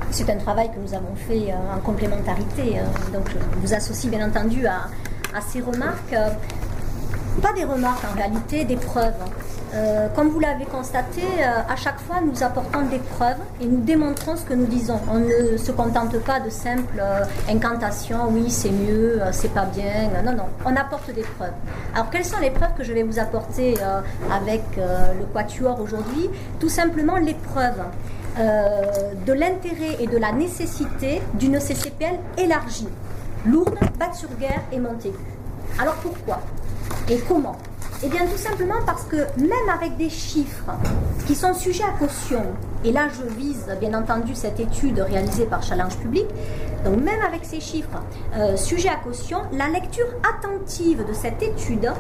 C'est un travail que nous avons fait en complémentarité. Donc je vous associe bien entendu à ces remarques. Pas des remarques en réalité, des preuves. Comme vous l'avez constaté, à chaque fois nous apportons des preuves et nous démontrons ce que nous disons. On ne se contente pas de simples incantations, oui c'est mieux, c'est pas bien. Non, non, on apporte des preuves. Alors quelles sont les preuves que je vais vous apporter avec le Quatuor aujourd'hui? Tout simplement les preuves de l'intérêt et de la nécessité d'une CCPL élargie. Lourdes, Bac-sur-Guerre et Montaigu. Alors pourquoi et comment? Eh bien tout simplement parce que même avec des chiffres qui sont sujets à caution, et là je vise bien entendu cette étude réalisée par Challenge Public, donc même avec ces chiffres sujets à caution, la lecture attentive de cette étude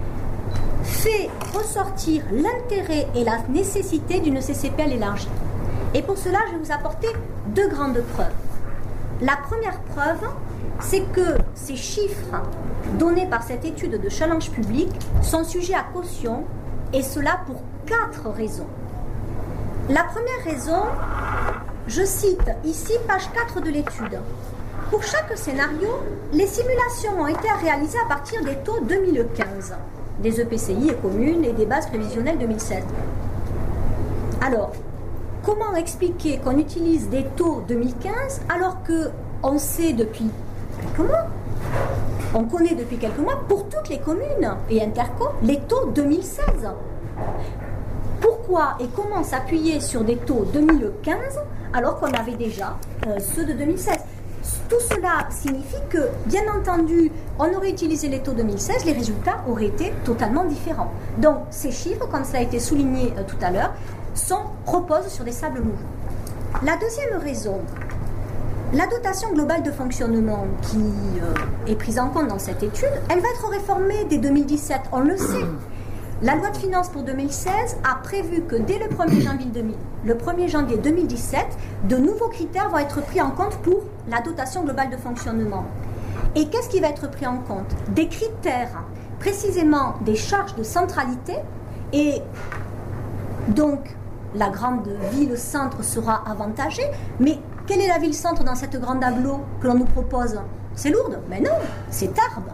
fait ressortir l'intérêt et la nécessité d'une CCPL élargie. Et pour cela, je vais vous apporter deux grandes preuves. La première preuve, c'est que ces chiffres donnés par cette étude de Challenge Public sont sujets à caution, et cela pour 4 raisons. La première raison, je cite ici page 4 de l'étude. Pour chaque scénario, les simulations ont été réalisées à partir des taux 2015, des EPCI et communes et des bases prévisionnelles 2007. Alors, comment expliquer qu'on utilise des taux 2015 alors qu'on sait depuis quelques mois, on connaît depuis quelques mois pour toutes les communes et interco les taux 2016. Pourquoi et comment s'appuyer sur des taux 2015 alors qu'on avait déjà ceux de 2016? Tout cela signifie que, bien entendu, on aurait utilisé les taux 2016, les résultats auraient été totalement différents. Donc ces chiffres, comme cela a été souligné tout à l'heure, reposent sur des sables mouvants. La deuxième raison, la dotation globale de fonctionnement qui est prise en compte dans cette étude, elle va être réformée dès 2017, on le sait. La loi de finances pour 2016 a prévu que dès le 1er janvier 2017, de nouveaux critères vont être pris en compte pour la dotation globale de fonctionnement. Et qu'est-ce qui va être pris en compte? Des critères, précisément des charges de centralité, et donc la grande ville-centre sera avantagée, mais quelle est la ville-centre dans cette grande agglo que l'on nous propose? C'est Lourdes? Mais non, c'est Tarbes.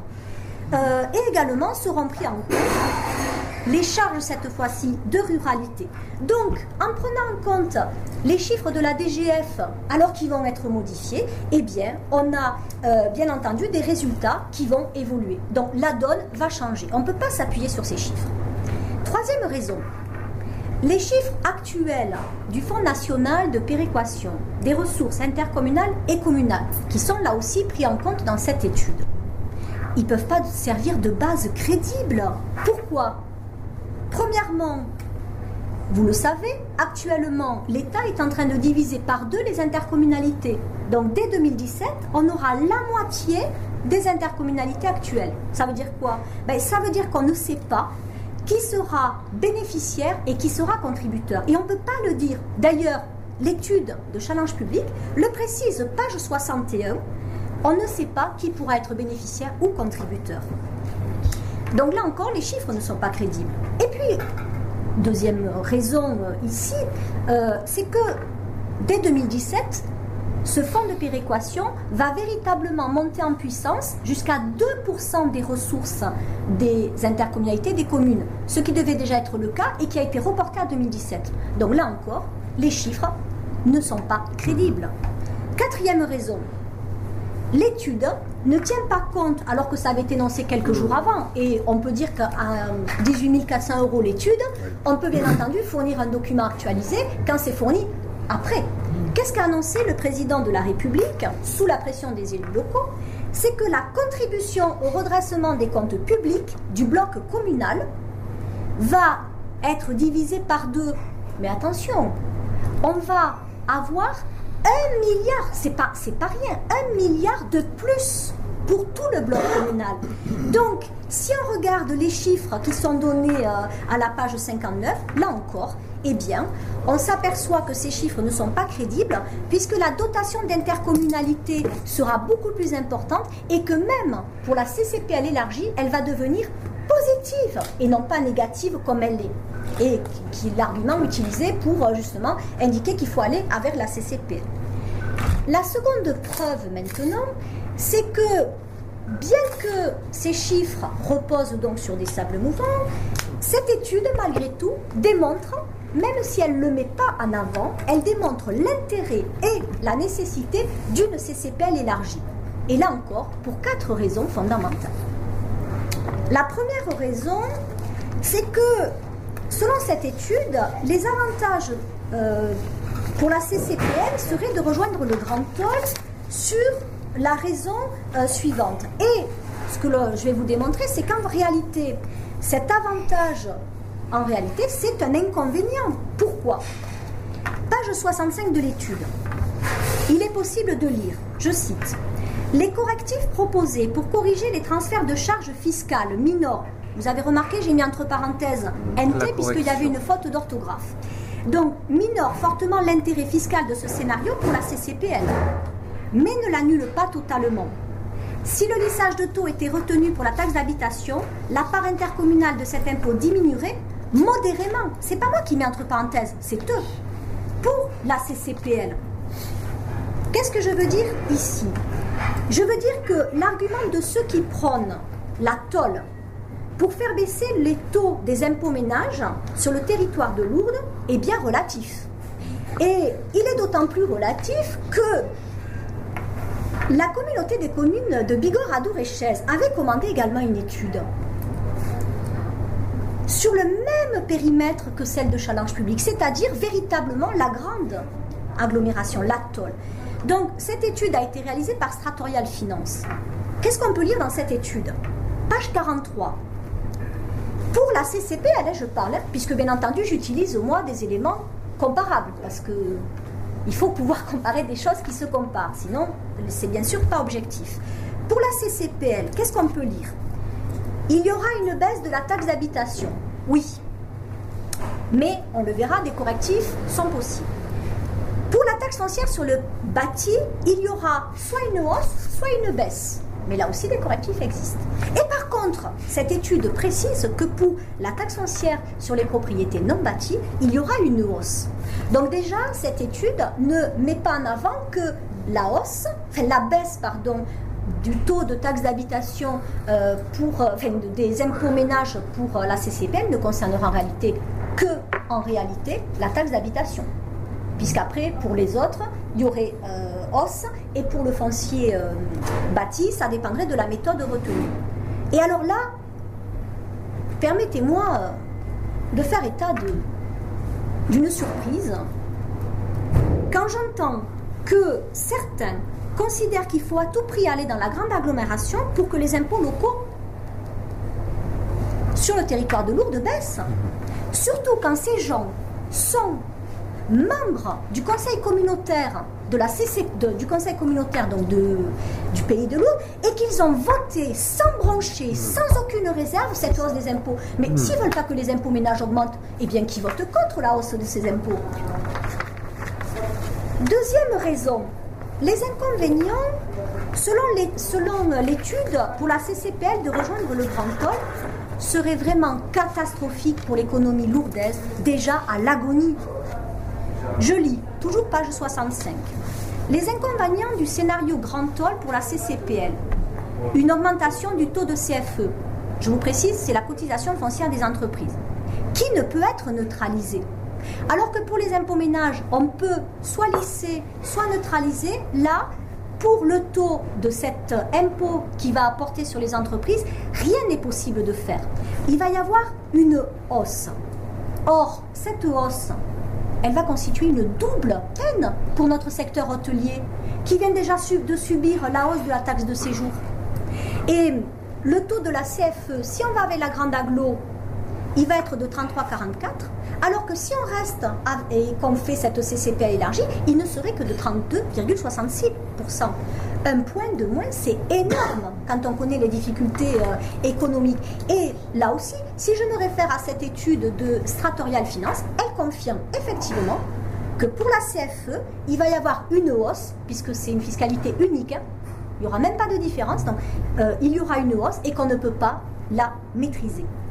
Et également seront pris en compte les charges cette fois-ci de ruralité. Donc, en prenant en compte les chiffres de la DGF alors qu'ils vont être modifiés, eh bien, on a bien entendu des résultats qui vont évoluer. Donc, la donne va changer. On ne peut pas s'appuyer sur ces chiffres. Troisième raison, les chiffres actuels du Fonds national de péréquation des ressources intercommunales et communales, qui sont là aussi pris en compte dans cette étude, ils ne peuvent pas servir de base crédible. Pourquoi? Premièrement, vous le savez, actuellement, l'État est en train de diviser par 2 les intercommunalités. Donc, dès 2017, on aura la moitié des intercommunalités actuelles. Ça veut dire quoi? Ça veut dire qu'on ne sait pas qui sera bénéficiaire et qui sera contributeur. Et on ne peut pas le dire. D'ailleurs, l'étude de Challenge Public le précise, page 61, on ne sait pas qui pourra être bénéficiaire ou contributeur. Donc là encore, les chiffres ne sont pas crédibles. Et puis, deuxième raison ici, c'est que dès 2017, ce fonds de péréquation va véritablement monter en puissance jusqu'à 2% des ressources des intercommunalités, des communes, ce qui devait déjà être le cas et qui a été reporté à 2017. Donc là encore, les chiffres ne sont pas crédibles. Quatrième raison, l'étude ne tient pas compte, alors que ça avait été énoncé quelques jours avant, et on peut dire qu'à 18 400 € l'étude, on peut bien entendu fournir un document actualisé quand c'est fourni après. Qu'est-ce qu'a annoncé le président de la République, sous la pression des élus locaux? C'est que la contribution au redressement des comptes publics du bloc communal va être divisée par 2. Mais attention, on va avoir 1 milliard, c'est pas rien, 1 milliard de plus pour tout le bloc communal. Donc, si on regarde les chiffres qui sont donnés à la page 59, là encore, eh bien, on s'aperçoit que ces chiffres ne sont pas crédibles puisque la dotation d'intercommunalité sera beaucoup plus importante et que même pour la CCPL élargie, elle va devenir positive et non pas négative comme elle l'est. Et qui est l'argument utilisé pour justement indiquer qu'il faut aller vers la CCPL. La seconde preuve maintenant, c'est que bien que ces chiffres reposent donc sur des sables mouvants, cette étude, malgré tout, démontre, même si elle ne le met pas en avant, elle démontre l'intérêt et la nécessité d'une CCPL élargie. Et là encore, pour 4 raisons fondamentales. La première raison, c'est que, selon cette étude, les avantages pour la CCPL seraient de rejoindre le Grand Hall sur la raison suivante. Et ce que je vais vous démontrer, c'est qu'en réalité, cet avantage, en réalité, c'est un inconvénient. Pourquoi? Page 65 de l'étude. Il est possible de lire, je cite, « Les correctifs proposés pour corriger les transferts de charges fiscales minorent ». Vous avez remarqué, j'ai mis entre parenthèses « NT » puisqu'il y avait une faute d'orthographe. Donc, minore fortement l'intérêt fiscal de ce scénario pour la CCPL, mais ne l'annule pas totalement. Si le lissage de taux était retenu pour la taxe d'habitation, la part intercommunale de cet impôt diminuerait modérément. C'est pas moi qui mets entre parenthèses, c'est eux. Pour la CCPL. Qu'est-ce que je veux dire ici? Je veux dire que l'argument de ceux qui prônent la tôle pour faire baisser les taux des impôts ménages sur le territoire de Lourdes est bien relatif. Et il est d'autant plus relatif que la communauté des communes de Bigorre, Adour et Chaises avait commandé également une étude sur le même périmètre que celle de Challenge Public, c'est-à-dire véritablement la grande agglomération, l'atoll. Donc cette étude a été réalisée par Stratorial Finance. Qu'est-ce qu'on peut lire dans cette étude? Page 43. Pour la CCPL, je parle, puisque bien entendu j'utilise moi des éléments comparables, parce que il faut pouvoir comparer des choses qui se comparent, sinon c'est bien sûr pas objectif. Pour la CCPL, qu'est-ce qu'on peut lire? Il y aura une baisse de la taxe d'habitation, oui, mais on le verra, des correctifs sont possibles. Pour la taxe foncière sur le bâti, il y aura soit une hausse, soit une baisse. Mais là aussi, des correctifs existent. Et par contre, cette étude précise que pour la taxe foncière sur les propriétés non bâties, il y aura une hausse. Donc déjà, cette étude ne met pas en avant que la hausse, enfin la baisse, pardon, du taux de taxe d'habitation des impôts ménages pour la CCPL ne concernera en réalité que, en réalité, la taxe d'habitation. Puisqu'après, pour les autres, il y aurait hausse, et pour le foncier bâti, ça dépendrait de la méthode retenue. Et alors là, permettez-moi de faire état d'une surprise quand j'entends que certains considèrent qu'il faut à tout prix aller dans la grande agglomération pour que les impôts locaux sur le territoire de Lourdes baissent. Surtout quand ces gens sont membres du conseil communautaire du conseil communautaire donc du pays de Lourdes, et qu'ils ont voté sans broncher, sans aucune réserve, cette hausse des impôts. Mais s'ils ne veulent pas que les impôts ménages augmentent, eh bien qu'ils votent contre la hausse de ces impôts. Deuxième raison, les inconvénients, selon l'étude, pour la CCPL de rejoindre le Grand Hall, seraient vraiment catastrophiques pour l'économie lourdaise, déjà à l'agonie. Je lis, toujours page 65. Les inconvénients du scénario Grand Hall pour la CCPL. Une augmentation du taux de CFE. Je vous précise, c'est la cotisation foncière des entreprises, qui ne peut être neutralisée. Alors que pour les impôts ménages, on peut soit lisser, soit neutraliser. Là, pour le taux de cet impôt qui va apporter sur les entreprises, rien n'est possible de faire. Il va y avoir une hausse. Or, cette hausse, elle va constituer une double peine pour notre secteur hôtelier, qui vient déjà de subir la hausse de la taxe de séjour. Et le taux de la CFE, si on va avec la grande agglo, il va être de 33,44, alors que si on reste et qu'on fait cette CCPL élargie, il ne serait que de 32,66%. Un point de moins, c'est énorme quand on connaît les difficultés économiques. Et là aussi, si je me réfère à cette étude de Stratorial Finance, elle confirme effectivement que pour la CFE, il va y avoir une hausse, puisque c'est une fiscalité unique, il n'y aura même pas de différence, donc il y aura une hausse et qu'on ne peut pas la maîtriser.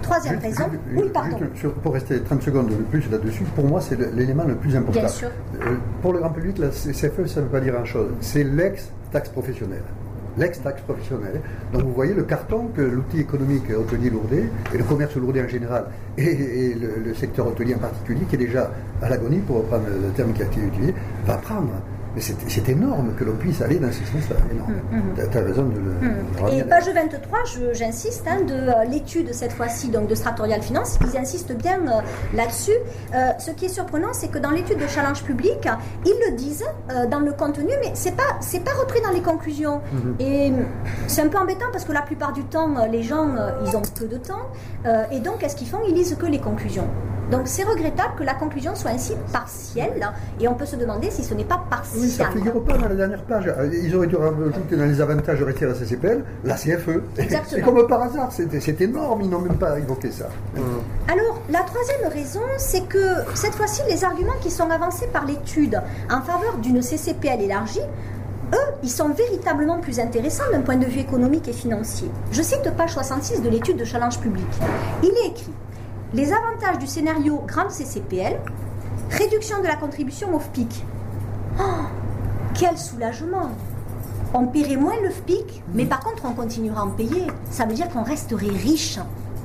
Troisième raison. Oui, pardon. Pour rester 30 secondes de plus là-dessus, pour moi, c'est l'élément le plus important. Bien sûr. Pour le grand public, la CFE, ça ne veut pas dire grand-chose. C'est l'ex-taxe professionnelle. L'ex-taxe professionnelle. Donc vous voyez le carton que l'outil économique hôtelier lourdais, et le commerce lourdais en général, et le secteur hôtelier en particulier, qui est déjà à l'agonie, pour reprendre le terme qui a été utilisé, va prendre. Mais c'est énorme que l'on puisse aller dans ce sens-là. Énorme. Tu as raison de le Et page 23, j'insiste, de l'étude cette fois-ci donc de Stratorial Finance, ils insistent bien là-dessus. Ce qui est surprenant, c'est que dans l'étude de Challenge Public, ils le disent dans le contenu, mais c'est pas repris dans les conclusions. Et c'est un peu embêtant parce que la plupart du temps, les gens, ils ont peu de temps. Et donc, qu'est-ce qu'ils font? Ils lisent que les conclusions. Donc c'est regrettable que la conclusion soit ainsi partielle, et on peut se demander si ce n'est pas partiel. Oui, ça ne figure pas dans la dernière page. Ils auraient dû rajouter dans les avantages de retirer la CCPL, la CFE. Exactement. C'est comme par hasard, c'est énorme, ils n'ont même pas évoqué ça. Alors, la troisième raison, c'est que cette fois-ci, les arguments qui sont avancés par l'étude en faveur d'une CCPL élargie, eux, ils sont véritablement plus intéressants d'un point de vue économique et financier. Je cite page 66 de l'étude de Challenge Public. Il est écrit: les avantages du scénario grande CCPL, réduction de la contribution au FPIC. Oh, quel soulagement! On paierait moins le FPIC, mais par contre on continuera à en payer. Ça veut dire qu'on resterait riche.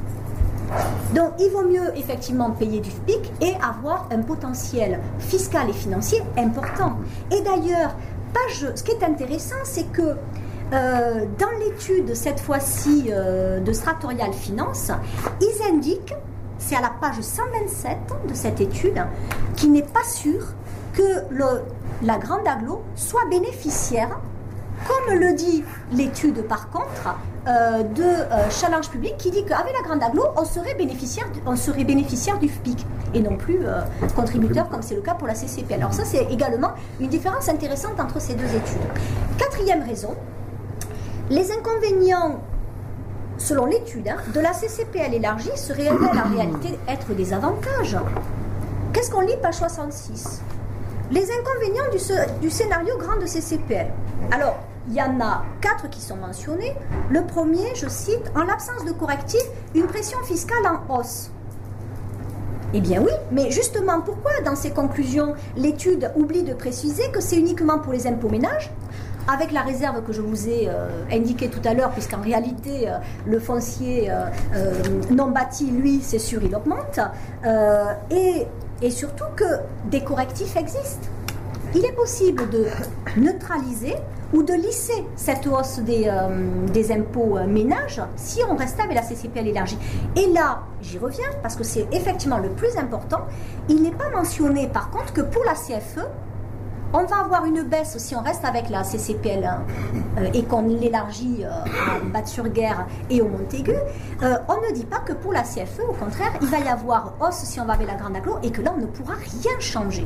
Donc il vaut mieux effectivement payer du FPIC et avoir un potentiel fiscal et financier important. Et d'ailleurs, ce qui est intéressant, c'est que dans l'étude cette fois-ci de Stratorial Finance, ils indiquent, c'est à la page 127 de cette étude, qu'il n'est pas sûr que la grande aglo soit bénéficiaire, comme le dit l'étude par contre de Challenge Public, qui dit qu'avec la grande aglo, on serait bénéficiaire du FPIC et non plus contributeur comme c'est le cas pour la CCPL. Alors ça, c'est également une différence intéressante entre ces deux études. Quatrième raison, les inconvénients, selon l'étude, de la CCPL élargie se révèlent en réalité être des avantages. Qu'est-ce qu'on lit page 66? Les inconvénients du scénario grande CCPL. Alors, il y en a 4 qui sont mentionnés. Le premier, je cite, en l'absence de correctif, une pression fiscale en hausse. Eh bien oui, mais justement, pourquoi dans ces conclusions, l'étude oublie de préciser que c'est uniquement pour les impôts ménages, avec la réserve que je vous ai indiquée tout à l'heure, puisqu'en réalité, le foncier non bâti, lui, c'est sûr, il augmente, et surtout que des correctifs existent. Il est possible de neutraliser ou de lisser cette hausse des impôts ménages si on restait avec la CCPL élargie. Et là, j'y reviens, parce que c'est effectivement le plus important, il n'est pas mentionné par contre que pour la CFE, on va avoir une baisse si on reste avec la CCPL et qu'on l'élargit à Batte-sur-Guerre et au Montaigu. On ne dit pas que pour la CFE, au contraire, il va y avoir hausse si on va avec la grande agglo et que là, on ne pourra rien changer.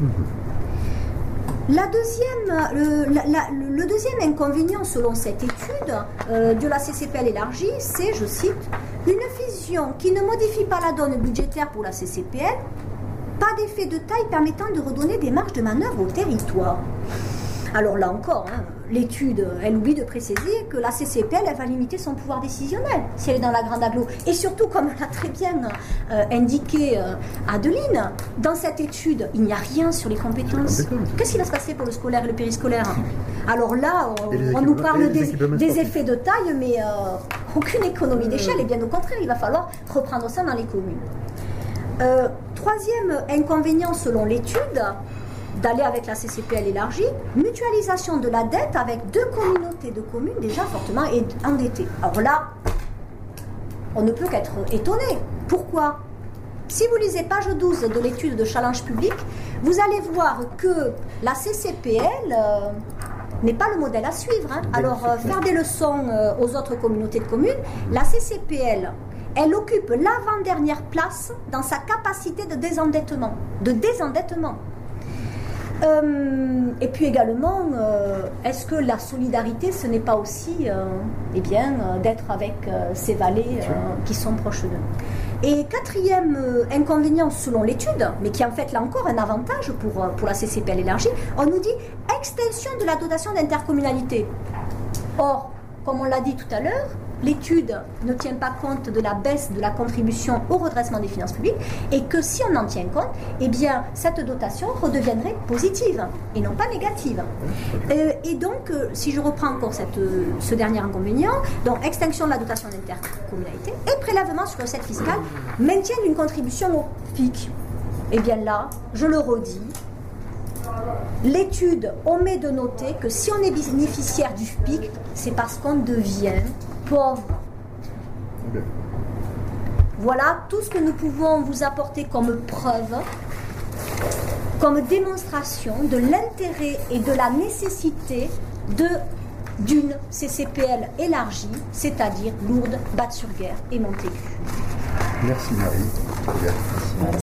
Le deuxième inconvénient, selon cette étude de la CCPL élargie, c'est, je cite, une fusion qui ne modifie pas la donne budgétaire pour la CCPL, pas d'effet de taille permettant de redonner des marges de manœuvre au territoire. Alors là encore, l'étude, elle oublie de préciser que la CCPL, elle va limiter son pouvoir décisionnel si elle est dans la grande agglo. Et surtout, comme l'a très bien indiqué Adeline, dans cette étude, il n'y a rien sur les compétences. Qu'est-ce qui va se passer pour le scolaire et le périscolaire? Alors là, on nous parle des effets de taille, mais aucune économie d'échelle. Et bien au contraire, il va falloir reprendre ça dans les communes. Troisième inconvénient selon l'étude, d'aller avec la CCPL élargie, mutualisation de la dette avec 2 communautés de communes déjà fortement endettées. Alors là, on ne peut qu'être étonné. Pourquoi? Si vous lisez page 12 de l'étude de Challenge Public, vous allez voir que la CCPL n'est pas le modèle à suivre. Alors, faire des leçons aux autres communautés de communes, la CCPL, elle occupe l'avant-dernière place dans sa capacité de désendettement. Et puis également, est-ce que la solidarité, ce n'est pas aussi d'être avec ces vallées qui sont proches d'eux? Et quatrième inconvénient selon l'étude, mais qui est en fait là encore un avantage pour la CCPL élargie, on nous dit extension de la dotation d'intercommunalité. Or, comme on l'a dit tout à l'heure, l'étude ne tient pas compte de la baisse de la contribution au redressement des finances publiques et que si on en tient compte, eh bien, cette dotation redeviendrait positive et non pas négative. Et donc, si je reprends encore ce dernier inconvénient, donc extinction de la dotation d'intercommunalité et prélèvement sur recettes fiscales, maintien d'une contribution au FPIC. Eh bien là, je le redis, l'étude omet de noter que si on est bénéficiaire du FPIC, c'est parce qu'on devient pauvre. Voilà tout ce que nous pouvons vous apporter comme preuve, comme démonstration de l'intérêt et de la nécessité d'une CCPL élargie, c'est-à-dire Lourdes, Batte-sur-Guerre et Montaigu. Merci Marie.